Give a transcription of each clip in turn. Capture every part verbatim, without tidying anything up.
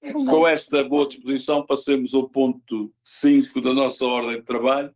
Com esta boa disposição, passemos ao ponto cinco da nossa ordem de trabalho.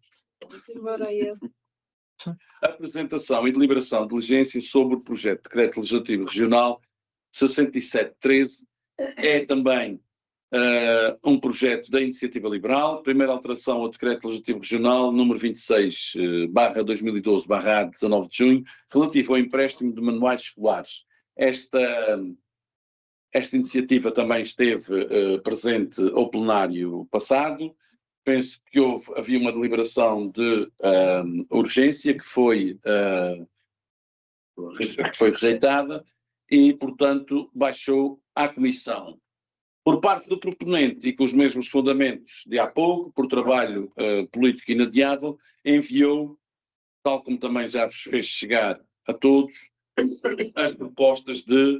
Apresentação e deliberação de diligência sobre o projeto de Decreto Legislativo Regional sessenta e sete treze. É também uh, um projeto da Iniciativa Liberal. Primeira alteração ao Decreto Legislativo Regional número vinte e seis barra dois mil e doze barra A de dezanove de junho, relativo ao empréstimo de manuais escolares. Esta, esta iniciativa também esteve uh, presente ao plenário passado. Penso que houve, havia uma deliberação de uh, urgência que foi, uh, que foi rejeitada e, portanto, baixou à Comissão. Por parte do proponente e com os mesmos fundamentos de há pouco, por trabalho uh, político inadiável, enviou, tal como também já vos fez chegar a todos, as propostas de,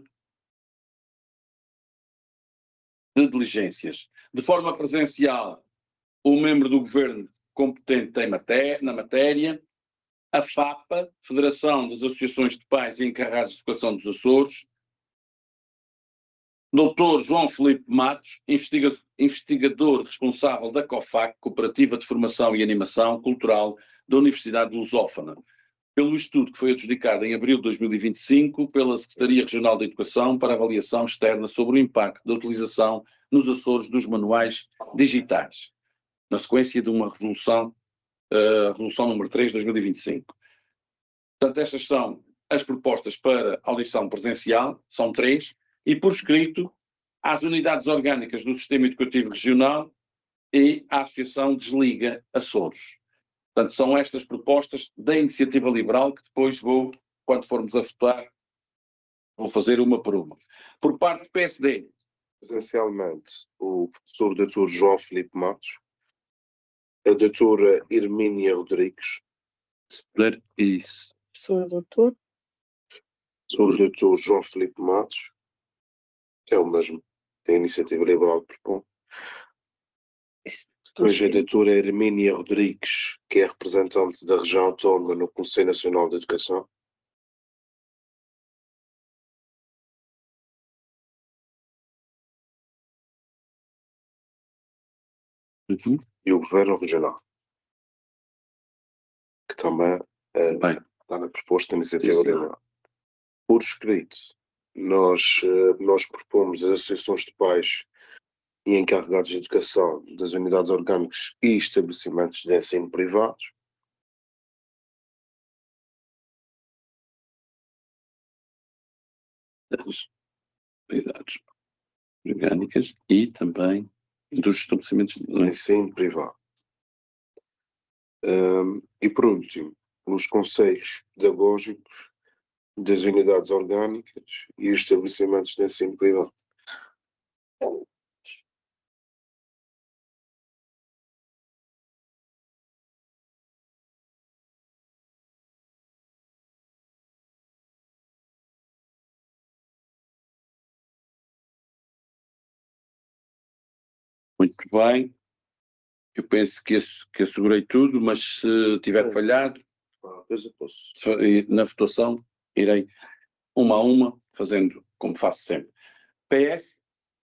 de diligências. De forma presencial, o membro do Governo competente em maté na matéria, a FAPA, Federação das Associações de Pais e Encarregados de Educação dos Açores, doutor João Filipe Matos, investiga investigador responsável da COFAC, Cooperativa de Formação e Animação Cultural da Universidade de Lusófona, pelo estudo que foi adjudicado em abril de dois mil e vinte e cinco pela Secretaria Regional de Educação para avaliação externa sobre o impacto da utilização nos Açores dos manuais digitais, na sequência de uma revolução, uh, Revolução número três de dois mil e vinte e cinco. Portanto, estas são as propostas para audição presencial, são três, e por escrito às unidades orgânicas do Sistema Educativo Regional e à Associação Desliga Açores. Portanto, são estas propostas da Iniciativa Liberal que depois vou, quando formos a votar, vou fazer uma por uma. Por parte do P S D. Presencialmente, o professor doutor João Filipe Matos, a doutora Hermínia Rodrigues. Isso. Professor doutor. Sou o doutor João Filipe Matos, que é o mesmo que a Iniciativa Liberal propõe. Depois a doutora Hermínia Rodrigues, que é representante da região autónoma no Conselho Nacional de Educação. Uhum. E o Governo Regional, que também é, está na proposta da Iniciativa Liberal. Por escrito, nós, nós propomos as associações de pais e encarregados de educação das unidades orgânicas e estabelecimentos de ensino privados. Das unidades orgânicas e também dos estabelecimentos de ensino privado. Um, e por último, os conselhos pedagógicos das unidades orgânicas e estabelecimentos de ensino privado. Muito bem. Eu penso que, que assegurei tudo, mas se tiver falhado, na votação irei uma a uma, fazendo como faço sempre. P S.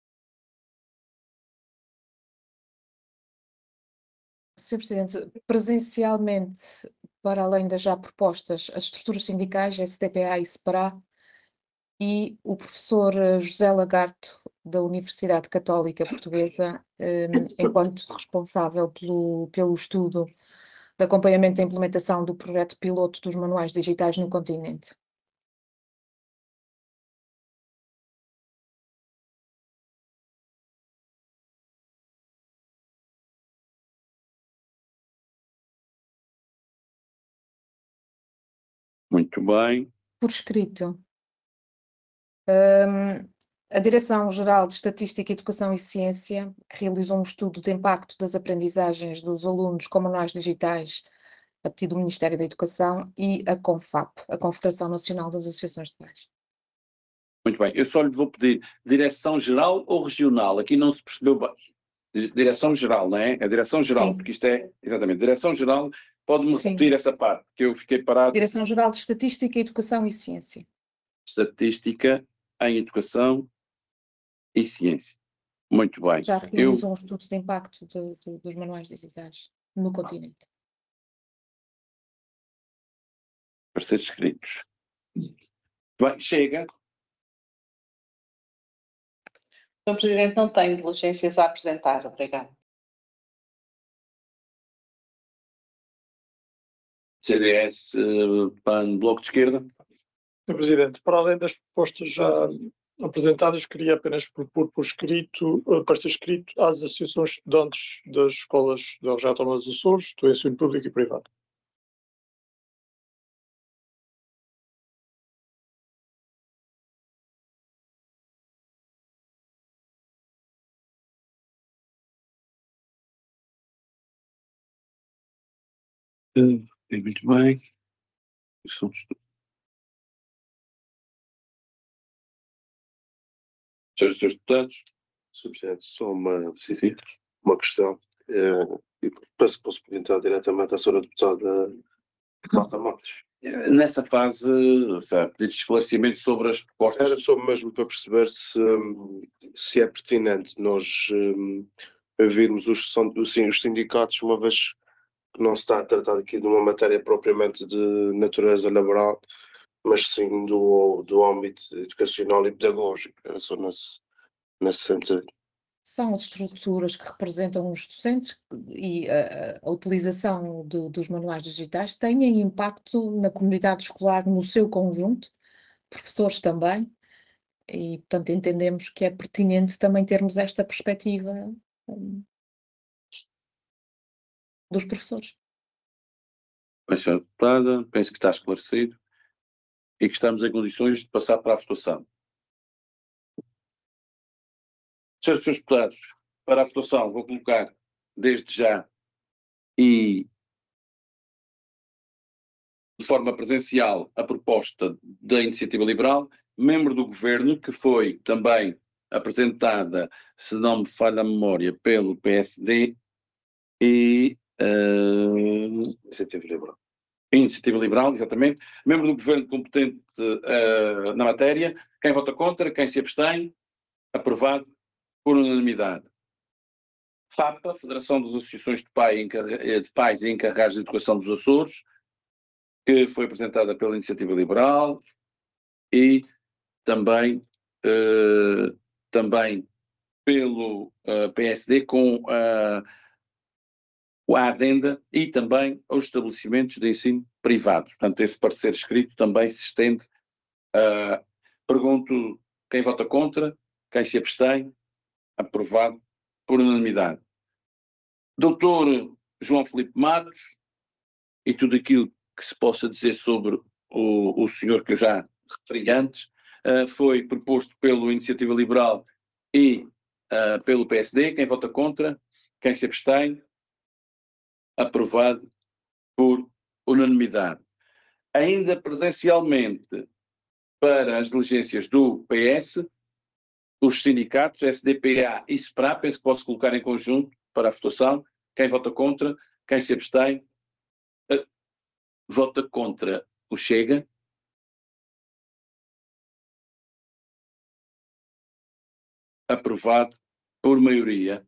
senhor Presidente, presencialmente, para além das já propostas, as estruturas sindicais, S D P A e SEPARA, e o professor José Lagarto, da Universidade Católica Portuguesa, eh, enquanto responsável pelo, pelo estudo de acompanhamento da implementação do projeto piloto dos manuais digitais no continente. Muito bem. Por escrito. Um, a Direção-Geral de Estatística, Educação e Ciência, que realizou um estudo de impacto das aprendizagens dos alunos com manuais digitais a pedido do Ministério da Educação, e a CONFAP, a Confederação Nacional das Associações de Pais. Muito bem, eu só lhe vou pedir Direção-Geral ou Regional, aqui não se percebeu bem. Direção-Geral, não é? A Direção-Geral, Sim. Porque isto é, exatamente, Direção-Geral, pode-me repetir Sim. essa parte, que eu fiquei parado. Direção-Geral de Estatística, Educação e Ciência. Estatística em Educação e Ciência. Muito bem. Já Eu, realizou um estudo de impacto de- de- dos manuais digitais no continente. para ser escritos. Bem, chega. senhor Presidente, não tenho diligências a apresentar. Obrigado. C D S, eh, P A N, Bloco de Esquerda. senhor Presidente, para além das propostas já apresentadas, queria apenas propor por escrito, eh, para ser escrito, às associações de estudantes das escolas da região autónoma dos Açores, do ensino público e privado. Uh, muito bem. São senhores deputados. senhor Presidente, só uma, Sim, sim. uma questão. eh, e peço que posso perguntar diretamente à senhora deputada Marta Matos. Nessa fase, sabe, pedir esclarecimento sobre as propostas. Era só mesmo para perceber se, hum, se é pertinente nós hum, ouvirmos os, som- os os sindicatos, uma vez que não se está a tratar aqui de uma matéria propriamente de natureza laboral, mas sim do, do âmbito educacional e pedagógico. Era só nesse, nesse sentido. São as estruturas que representam os docentes e a, a utilização de- dos manuais digitais têm impacto na comunidade escolar no seu conjunto, professores também, e portanto entendemos que é pertinente também termos esta perspectiva hum, dos professores. Bem, senhora deputada, penso que está esclarecido e que estamos em condições de passar para a votação. Senhores senhores deputados, para a votação vou colocar desde já e de forma presencial a proposta da Iniciativa Liberal, membro do Governo, que foi também apresentada, se não me falha a memória, pelo P S D e uh, Iniciativa Liberal. Iniciativa Liberal, exatamente, membro do Governo competente uh, na matéria, quem vota contra, quem se abstém, aprovado por unanimidade. FAPA, Federação das Associações de, Pai, de Pais e Encarregados de Educação dos Açores, que foi apresentada pela Iniciativa Liberal e também, uh, também pelo uh, P S D com uh, a adenda e também aos estabelecimentos de ensino privado. Portanto, esse parecer escrito também se estende. Uh, pergunto quem vota contra, quem se abstém, aprovado por unanimidade. Doutor João Filipe Matos, e tudo aquilo que se possa dizer sobre o, o senhor que eu já referi antes, uh, foi proposto pelo Iniciativa Liberal e uh, pelo P S D. Quem vota contra, quem se abstém, aprovado por unanimidade. Ainda presencialmente, para as diligências do P S, os sindicatos, S D P A e SPRA, penso que posso colocar em conjunto para a votação. Quem vota contra, quem se abstém, uh, vota contra o Chega. Aprovado por maioria.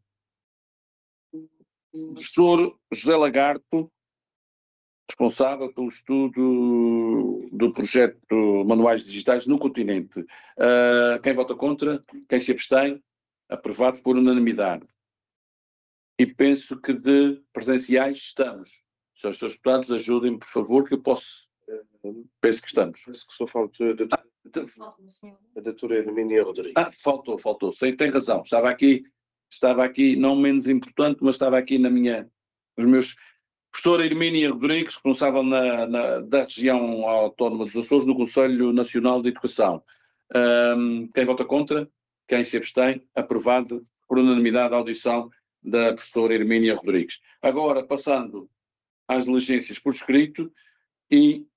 Professor José Lagarto, responsável pelo estudo do projeto Manuais Digitais no Continente. Uh, quem vota contra? Quem se abstém? Aprovado por unanimidade. E penso que de presenciais estamos. Senhores deputados, ajudem-me, por favor, que eu posso. Penso que estamos. Penso que só falta a a doutora Hermínia Rodrigues. Ah, faltou, faltou. Sei, tem razão. Estava aqui, estava aqui, não menos importante, mas estava aqui na minha, os meus. Professora Hermínia Rodrigues, responsável na, na, da região autónoma dos Açores, no Conselho Nacional de Educação. Um, quem vota contra? Quem se abstém? Aprovado por unanimidade a audição da professora Hermínia Rodrigues. Agora, passando às diligências por escrito e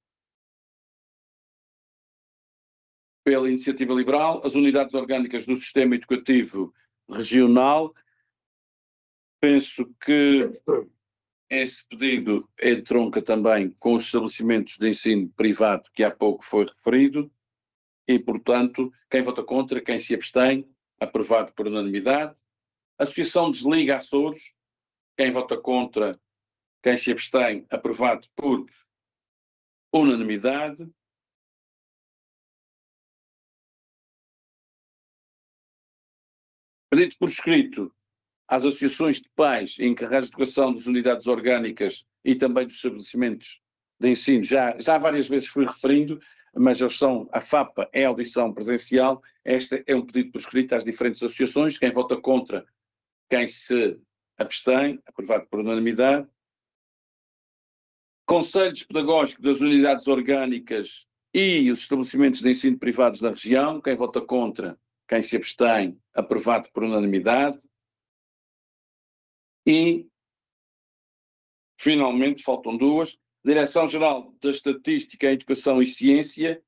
pela Iniciativa Liberal, as unidades orgânicas do Sistema Educativo Regional. Penso que esse pedido entronca também com os estabelecimentos de ensino privado que há pouco foi referido e, portanto, quem vota contra, quem se abstém, aprovado por unanimidade. Associação Desliga Açores, quem vota contra, quem se abstém, aprovado por unanimidade. Pedido por escrito às associações de pais e encarregados de educação das unidades orgânicas e também dos estabelecimentos de ensino. Já, já várias vezes fui referindo, mas eles são, a FAPA é audição presencial, este é um pedido por escrito às diferentes associações, quem vota contra, quem se abstém, aprovado por unanimidade. Conselhos pedagógicos das unidades orgânicas e os estabelecimentos de ensino privados da região, quem vota contra, quem se abstém, aprovado por unanimidade. E, finalmente, faltam duas, Direção-Geral da Estatística, Educação e Ciência,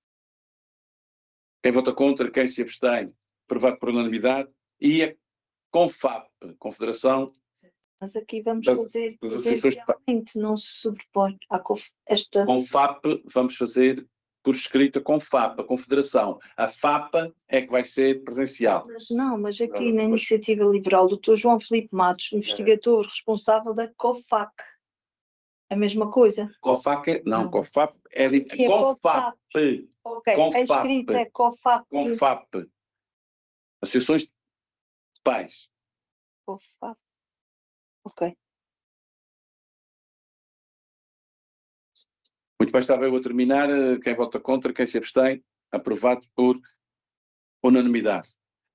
quem vota contra, quem se abstém, aprovado por unanimidade, e a CONFAP, Confederação. Mas aqui vamos das, fazer das associações de presencialmente, não se sobrepõe à conf... esta... CONFAP, vamos fazer por escrito a CONFAP, a Confederação. A FAPA é que vai ser presencial. Mas não, mas aqui Não, na mas- Iniciativa Liberal, o doutor João Filipe Matos, investigador responsável da COFAC, a mesma coisa. COFAC, é- não, Não. COFAP é de, Que é CONFAP, Ok, a CONFAP. escrita é COFAC. CONFAP, Associações de Pais. COFAC. Ok. Muito bem, estava eu a terminar. eh, Quem vota contra, quem se abstém, aprovado por unanimidade.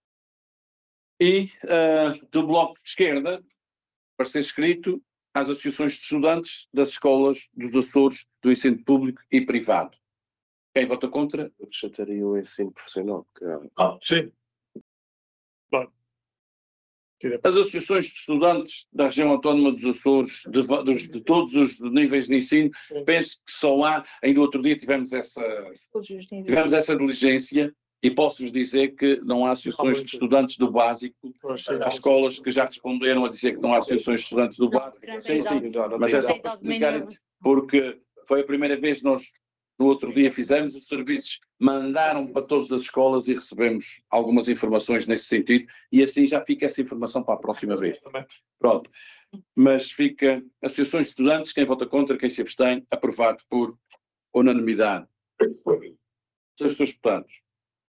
E eh, do bloco de esquerda, para ser escrito, às associações de estudantes das escolas dos Açores do ensino público e privado. Quem vota contra? Acrescentaria o ensino profissional. Que há- Ah, sim. Bom. Tira- As associações de estudantes da região autónoma dos Açores, de, va- dos- de todos os níveis de ensino, sim. penso que só há, ainda outro dia tivemos essa, Todos os níveis. tivemos essa diligência e posso-vos dizer que não há associações de estudantes do básico. Pois, sim. Há escolas que já responderam a dizer que não há associações de estudantes do Não, básico. França, Sim, sim, Não, não mas tem é só idade. para Tem de domínio. explicar, porque foi a primeira vez que nós, no outro dia, fizemos, os serviços mandaram para todas as escolas e recebemos algumas informações nesse sentido, e assim já fica essa informação para a próxima vez. Exatamente. Pronto. Mas fica, associações de estudantes, quem vota contra, quem se abstém, aprovado por unanimidade. Senhores deputados,